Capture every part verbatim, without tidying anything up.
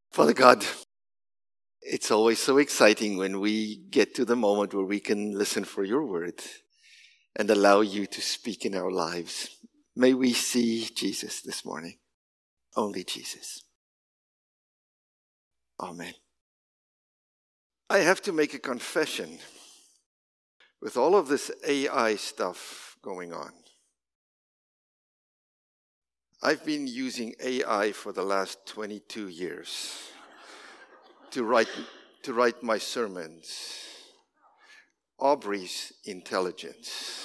Father God, it's always so exciting when we get to the moment where we can listen for your word and allow you to speak in our lives. May we see Jesus this morning. Only Jesus. Amen. I have to make a confession. With all of this A I stuff going on, I've been using A I for the last twenty-two years to write to write my sermons. Aubrey's intelligence.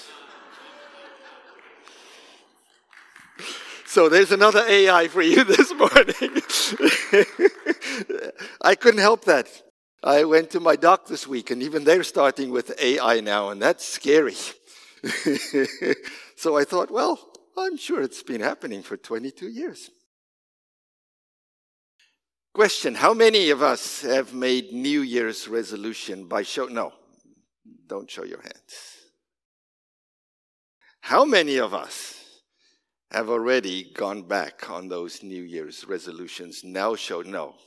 So there's another A I for you this morning. I couldn't help that. I went to my doc this week, and even they're starting with A I now, and that's scary. So I thought, well, I'm sure it's been happening for twenty-two years. Question, how many of us have made New Year's resolution by show? No, don't show your hands. How many of us have already gone back on those New Year's resolutions? Now show no.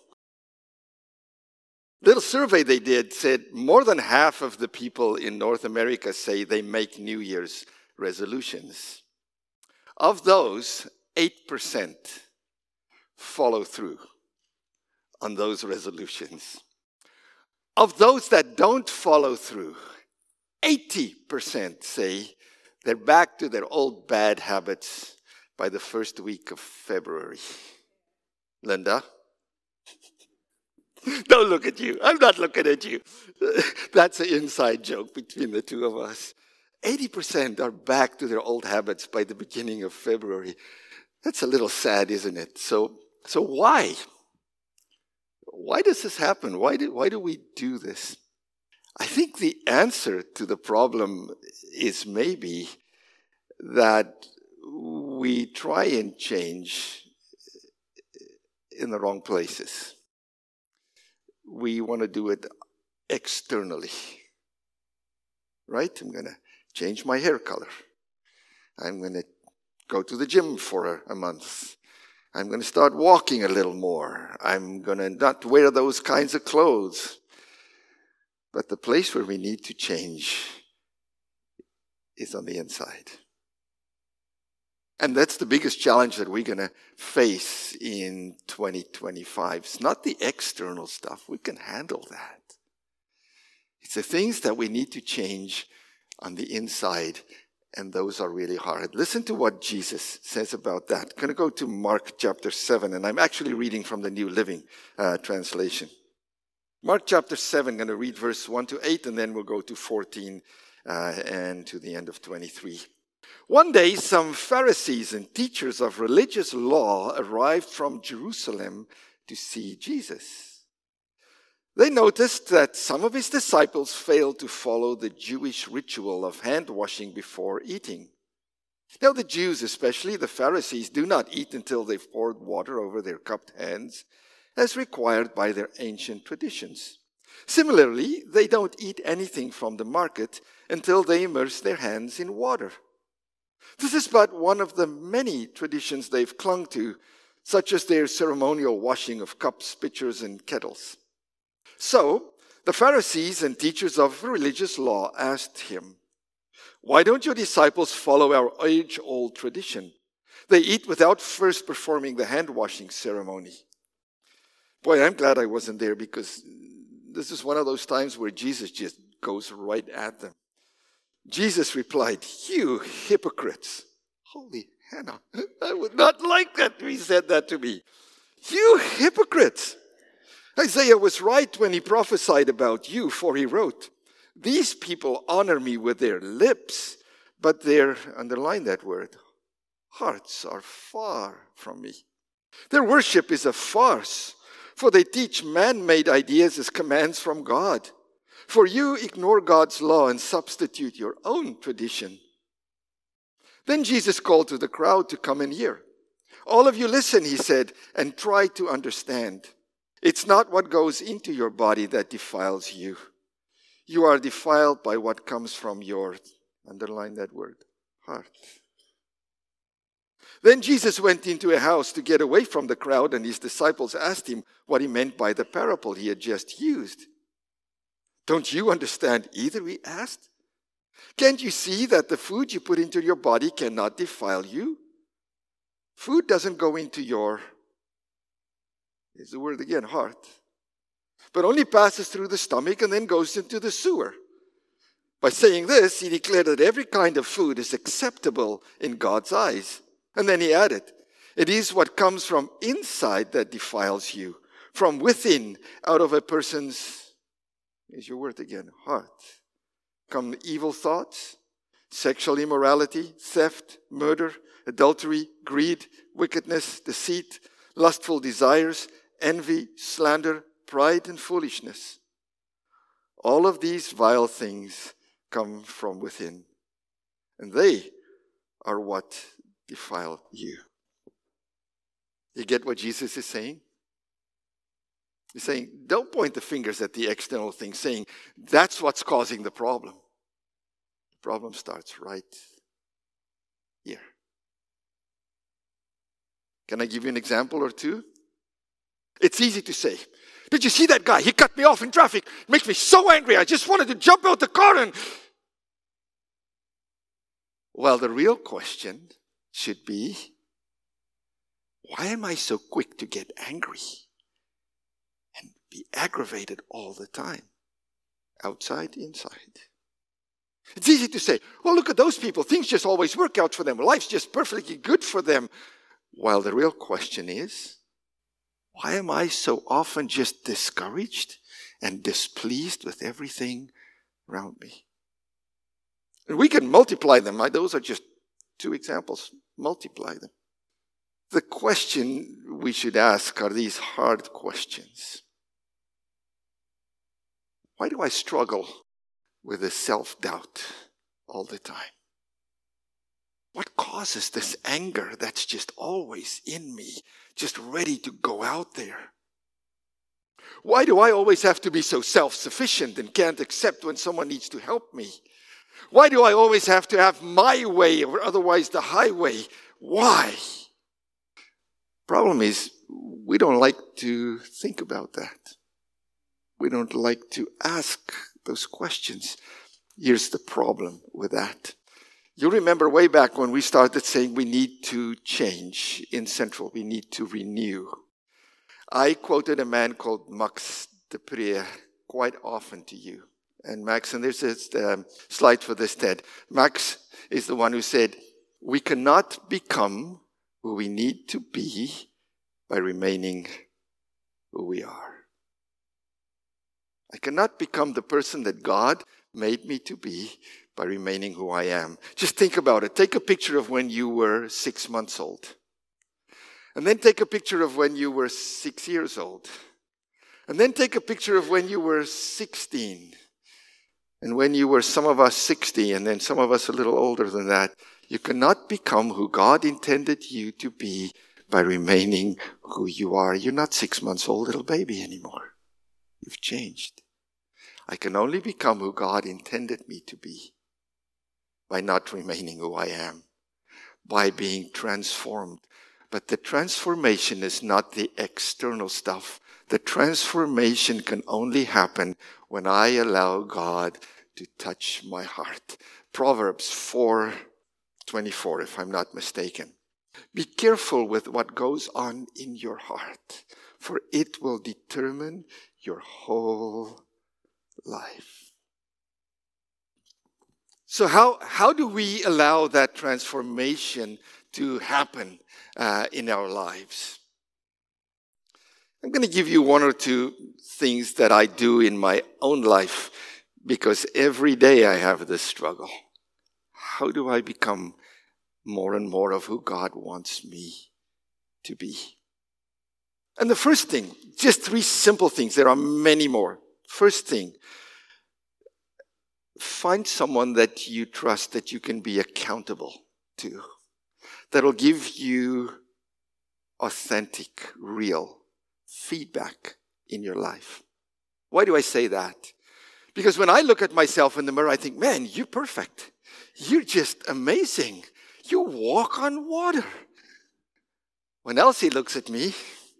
Little survey they did said more than half of the people in North America say they make New Year's resolutions. Of those, eight percent follow through on those resolutions. Of those that don't follow through, eighty percent say they're back to their old bad habits by the first week of February. Linda? Don't look at you. I'm not looking at you. That's an inside joke between the two of us. eighty percent are back to their old habits by the beginning of February. That's a little sad, isn't it? So, so why? Why does this happen? Why do, why do we do this? I think the answer to the problem is maybe that we try and change in the wrong places. We want to do it externally, right? I'm going to change my hair color. I'm going to go to the gym for a month. I'm going to start walking a little more. I'm going to not wear those kinds of clothes. But the place where we need to change is on the inside. And that's the biggest challenge that we're going to face in twenty twenty-five. It's not the external stuff. We can handle that. It's the things that we need to change on the inside, and those are really hard. Listen to what Jesus says about that. I'm going to go to Mark chapter seven, and I'm actually reading from the New Living uh, Translation. Mark chapter seven, I'm going to read verse one to eight, and then we'll go to fourteen uh, and to the end of twenty-three. One day, some Pharisees and teachers of religious law arrived from Jerusalem to see Jesus. They noticed that some of his disciples failed to follow the Jewish ritual of hand washing before eating. Now, the Jews, especially the Pharisees, do not eat until they've poured water over their cupped hands, as required by their ancient traditions. Similarly, they don't eat anything from the market until they immerse their hands in water. This is but one of the many traditions they've clung to, such as their ceremonial washing of cups, pitchers, and kettles. So, the Pharisees and teachers of religious law asked him, "Why don't your disciples follow our age-old tradition? They eat without first performing the hand-washing ceremony." Boy, I'm glad I wasn't there, because this is one of those times where Jesus just goes right at them. Jesus replied, "You hypocrites." Holy Hannah, I would not like that if he said that to me. "You hypocrites. Isaiah was right when he prophesied about you, for he wrote, 'These people honor me with their lips, but their,'" underline that word, "'hearts are far from me. Their worship is a farce, for they teach man-made ideas as commands from God. For you ignore God's law and substitute your own tradition." Then Jesus called to the crowd to come and hear. "All of you listen," he said, "and try to understand. It's not what goes into your body that defiles you. You are defiled by what comes from your," underline that word, "heart. Then Jesus went into a house to get away from the crowd, and his disciples asked him what he meant by the parable he had just used. Don't you understand either, he asked. Can't you see that the food you put into your body cannot defile you? Food doesn't go into your, here's the word again, heart, but only passes through the stomach and then goes into the sewer. By saying this, he declared that every kind of food is acceptable in God's eyes. And then he added, it is what comes from inside that defiles you. From within, out of a person's, here's your word again, heart, come evil thoughts, sexual immorality, theft, murder, adultery, greed, wickedness, deceit, lustful desires, envy, slander, pride, and foolishness. All of these vile things come from within, and they are what defile you. You get what Jesus is saying? He's saying, don't point the fingers at the external thing, saying, that's what's causing the problem. The problem starts right here. Can I give you an example or two? It's easy to say, did you see that guy? He cut me off in traffic. It makes me so angry. I just wanted to jump out the car and... Well, the real question should be, why am I so quick to get angry and be aggravated all the time? Outside, inside. It's easy to say, well, look at those people. Things just always work out for them. Life's just perfectly good for them. While the real question is, why am I so often just discouraged and displeased with everything around me? And we can multiply them. Those are just two examples. Multiply them. The question we should ask are these hard questions. Why do I struggle with this self-doubt all the time? What causes this anger that's just always in me, just ready to go out there? Why do I always have to be so self-sufficient and can't accept when someone needs to help me? Why do I always have to have my way or otherwise the highway? Why? Problem is, we don't like to think about that. We don't like to ask those questions. Here's the problem with that. You remember way back when we started saying we need to change in Central, we need to renew. I quoted a man called Max de Pree quite often to you. And Max, and there's this um, slide for this, Ted. Max is the one who said, we cannot become who we need to be by remaining who we are. I cannot become the person that God made me to be by remaining who I am. Just think about it. Take a picture of when you were six months old. And then take a picture of when you were six years old. And then take a picture of when you were sixteen. And when you were, some of us, sixty, and then some of us a little older than that. You cannot become who God intended you to be by remaining who you are. You're not six months old little baby anymore. You've changed. I can only become who God intended me to be by not remaining who I am, by being transformed. But the transformation is not the external stuff. The transformation can only happen when I allow God to touch my heart. Proverbs four twenty-four, if I'm not mistaken. Be careful with what goes on in your heart, for it will determine your whole life. So how, how do we allow that transformation to happen uh, in our lives? I'm going to give you one or two things that I do in my own life because every day I have this struggle. How do I become more and more of who God wants me to be? And the first thing, just three simple things. There are many more. First thing, find someone that you trust that you can be accountable to. That'll give you authentic, real feedback in your life. Why do I say that? Because when I look at myself in the mirror, I think, man, you're perfect. You're just amazing. You walk on water. When Elsie looks at me,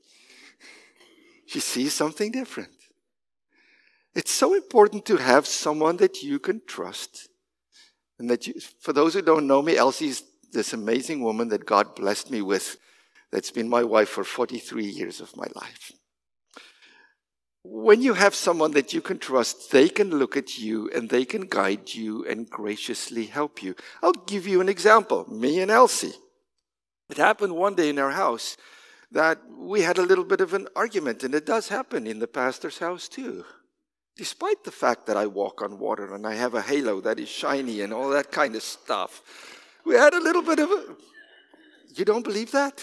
she sees something different. It's so important to have someone that you can trust. And that you, for those who don't know me, Elsie's this amazing woman that God blessed me with, that's been my wife for forty-three years of my life. When you have someone that you can trust, they can look at you and they can guide you and graciously help you. I'll give you an example. Me and Elsie. It happened one day in our house that we had a little bit of an argument, and it does happen in the pastor's house too. Despite the fact that I walk on water and I have a halo that is shiny and all that kind of stuff, we had a little bit of a... You don't believe that?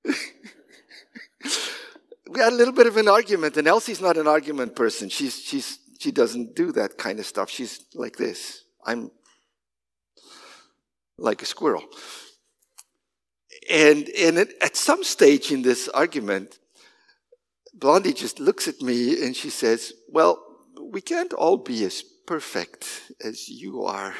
We had a little bit of an argument, and Elsie's not an argument person. She's, she's, she doesn't do that kind of stuff. She's like this. I'm like a squirrel. And, and it, at some stage in this argument, Blondie just looks at me and she says, well, we can't all be as perfect as you are.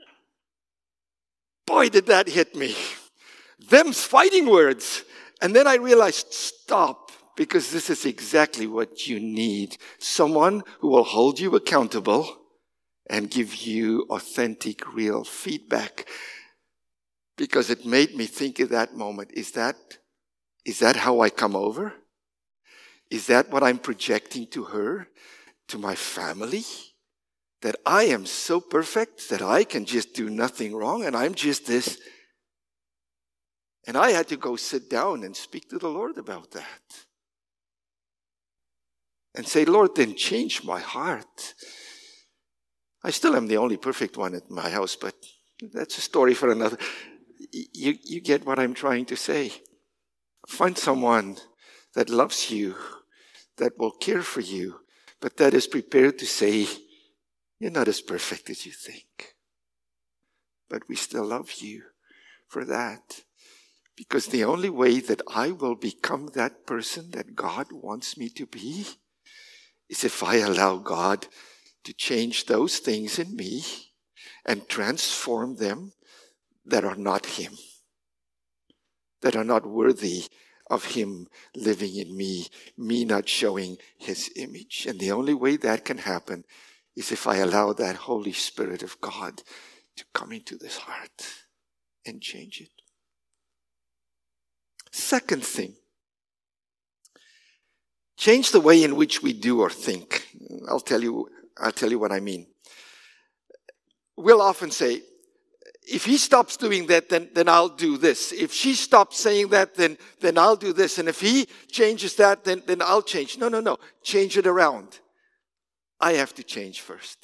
Boy, did that hit me. Them's fighting words. And then I realized, stop, because this is exactly what you need. Someone who will hold you accountable and give you authentic, real feedback. Because it made me think at that moment, is that, is that how I come over? Is that what I'm projecting to her, to my family? That I am so perfect that I can just do nothing wrong and I'm just this. And I had to go sit down and speak to the Lord about that. And say, Lord, then change my heart. I still am the only perfect one at my house, but that's a story for another. You, you get what I'm trying to say. Find someone that loves you, that will care for you, but that is prepared to say, you're not as perfect as you think. But we still love you for that. Because the only way that I will become that person that God wants me to be is if I allow God to change those things in me and transform them that are not Him, that are not worthy of Him living in me, me not showing His image. And the only way that can happen is if I allow that Holy Spirit of God to come into this heart and change it. Second thing, change the way in which we do or think. I'll tell you, I'll tell you what I mean. We'll often say, if he stops doing that, then, then I'll do this. If she stops saying that, then, then I'll do this. And if he changes that, then, then I'll change. No, no, no. Change it around. I have to change first.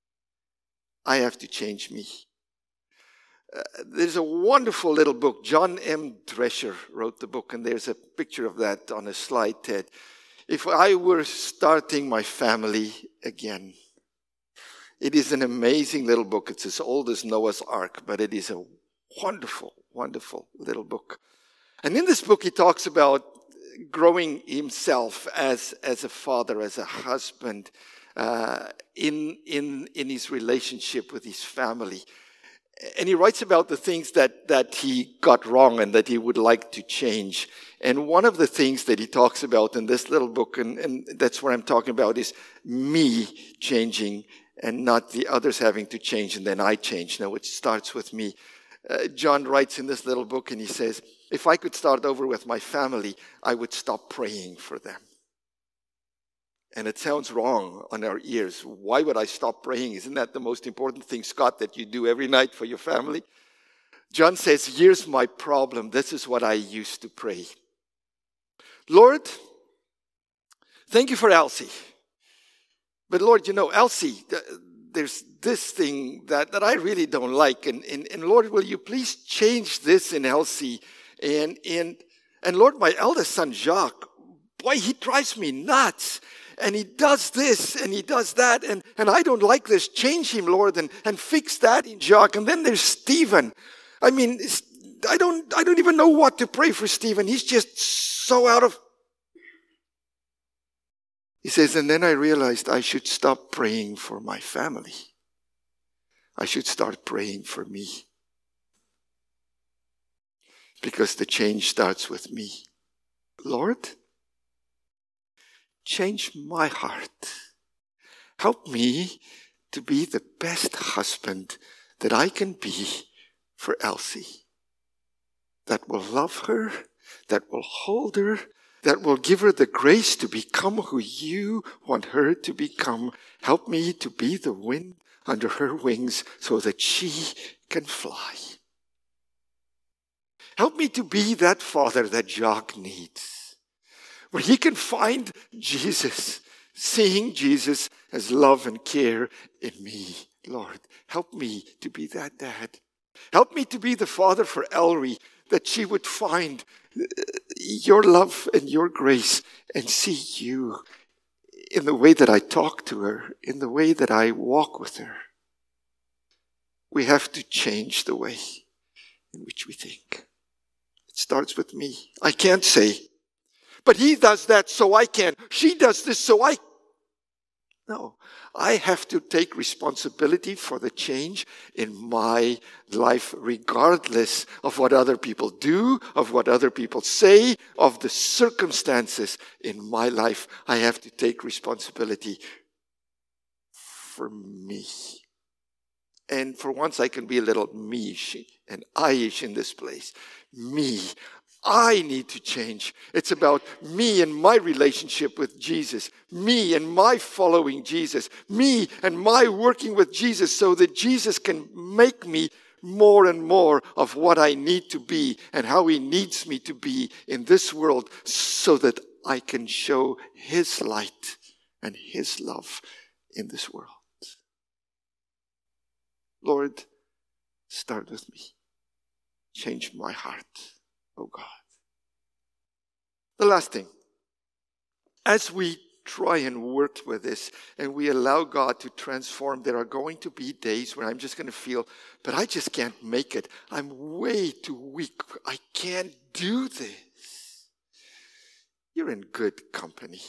I have to change me. Uh, there's a wonderful little book. John M. Drescher wrote the book, and there's a picture of that on a slide, Ted. If I were starting my family again, it is an amazing little book. It's as old as Noah's Ark, but it is a wonderful, wonderful little book. And in this book, he talks about growing himself as, as a father, as a husband, uh, in, in, in his relationship with his family. And he writes about the things that, that he got wrong and that he would like to change. And one of the things that he talks about in this little book, and, and that's what I'm talking about, is me changing and not the others having to change and then I change. No, it starts with me. Uh, John writes in this little book and he says, if I could start over with my family, I would stop praying for them. And it sounds wrong on our ears. Why would I stop praying? Isn't that the most important thing, Scott, that you do every night for your family? John says, here's my problem. This is what I used to pray. Lord, thank you for Elsie. But Lord, you know, Elsie, there's this thing that, that I really don't like. And, and, and Lord, will you please change this in Elsie? And, and, and Lord, my eldest son, Jacques, boy, he drives me nuts. And he does this and he does that. And, and I don't like this. Change him, Lord, and, and fix that in Jacques. And then there's Stephen. I mean, I don't, I don't even know what to pray for Stephen. He's just so out of... He says, and then I realized I should stop praying for my family. I should start praying for me. Because the change starts with me. Lord, change my heart. Help me to be the best husband that I can be for Elsie. That will love her, that will hold her, that will give her the grace to become who you want her to become. Help me to be the wind under her wings so that she can fly. Help me to be that father that Jacques needs, where he can find Jesus, seeing Jesus as love and care in me. Lord, help me to be that dad. Help me to be the father for Ellery, that she would find your love and your grace and see you in the way that I talk to her, in the way that I walk with her. We have to change the way in which we think. It starts with me. I can't say, but he does that so I can. She does this so I... No, I have to take responsibility for the change in my life, regardless of what other people do, of what other people say, of the circumstances in my life. I have to take responsibility for me. And for once, I can be a little me-ish and I-ish in this place. Me. I need to change. It's about me and my relationship with Jesus. Me and my following Jesus. Me and my working with Jesus so that Jesus can make me more and more of what I need to be and how he needs me to be in this world so that I can show his light and his love in this world. Lord, start with me. Change my heart. Oh God. The last thing, as we try and work with this and we allow God to transform, there are going to be days where I'm just going to feel, but I just can't make it. I'm way too weak. I can't do this. You're in good company.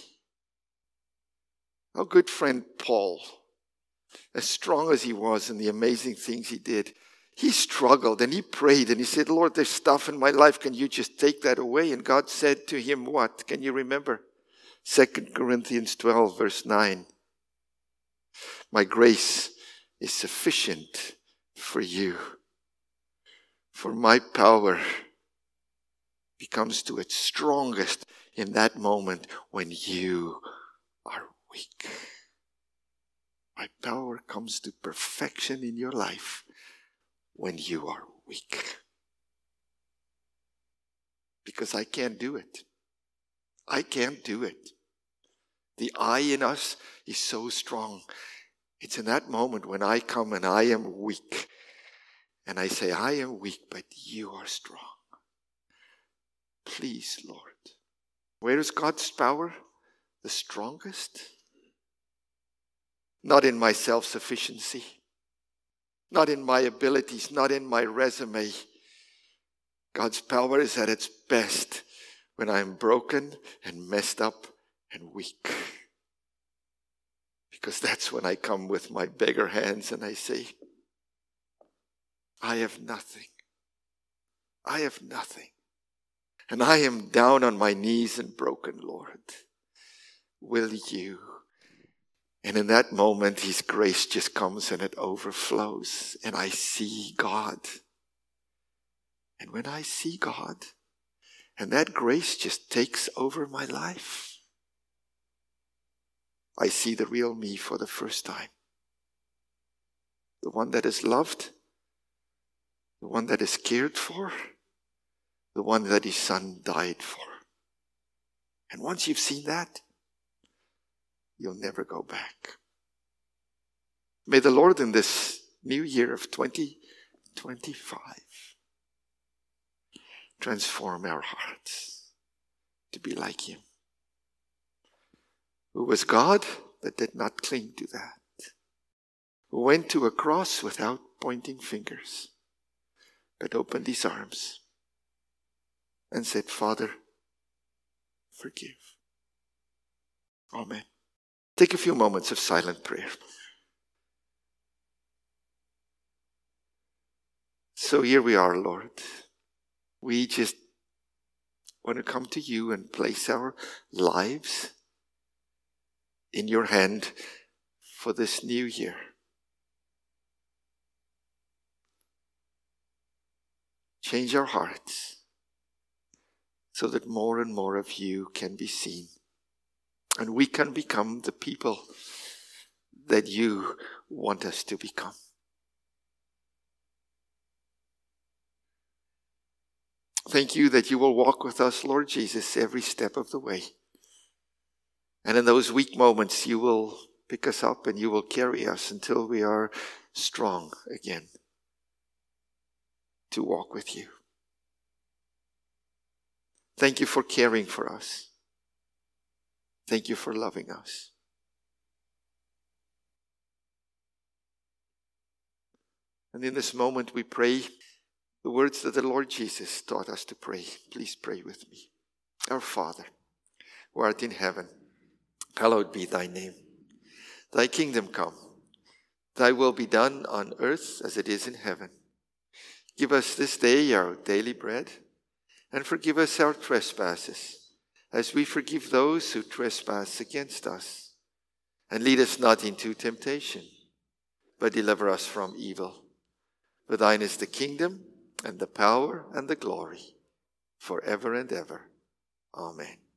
Our good friend Paul, as strong as he was in the amazing things he did, he struggled and he prayed and he said, Lord, there's stuff in my life. Can you just take that away? And God said to him, what? Can you remember? Second Corinthians twelve, verse nine. My grace is sufficient for you. For my power becomes to its strongest in that moment when you are weak. My power comes to perfection in your life when you are weak. Because I can't do it. I can't do it. The I in us is so strong. It's in that moment when I come and I am weak. And I say, I am weak, but you are strong. Please, Lord. Where is God's power the strongest? Not in my self-sufficiency. Not in my abilities, not in my resume. God's power is at its best when I'm broken and messed up and weak. Because that's when I come with my beggar hands and I say, I have nothing. I have nothing. And I am down on my knees and broken, Lord. Will you? And in that moment, his grace just comes and it overflows. And I see God. And when I see God, and that grace just takes over my life, I see the real me for the first time. The one that is loved, the one that is cared for, the one that his son died for. And once you've seen that, you'll never go back. May the Lord in this new year of twenty twenty-five transform our hearts to be like him, who was God but did not cling to that, who went to a cross without pointing fingers, but opened his arms and said, Father, forgive. Amen. Take a few moments of silent prayer. So here we are, Lord. We just want to come to you and place our lives in your hand for this new year. Change our hearts so that more and more of you can be seen. And we can become the people that you want us to become. Thank you that you will walk with us, Lord Jesus, every step of the way. And in those weak moments, you will pick us up and you will carry us until we are strong again to walk with you. Thank you for caring for us. Thank you for loving us. And in this moment, we pray the words that the Lord Jesus taught us to pray. Please pray with me. Our Father, who art in heaven, hallowed be thy name. Thy kingdom come. Thy will be done on earth as it is in heaven. Give us this day our daily bread, and forgive us our trespasses, as we forgive those who trespass against us. And lead us not into temptation, but deliver us from evil. For thine is the kingdom, and the power, and the glory, forever and ever. Amen.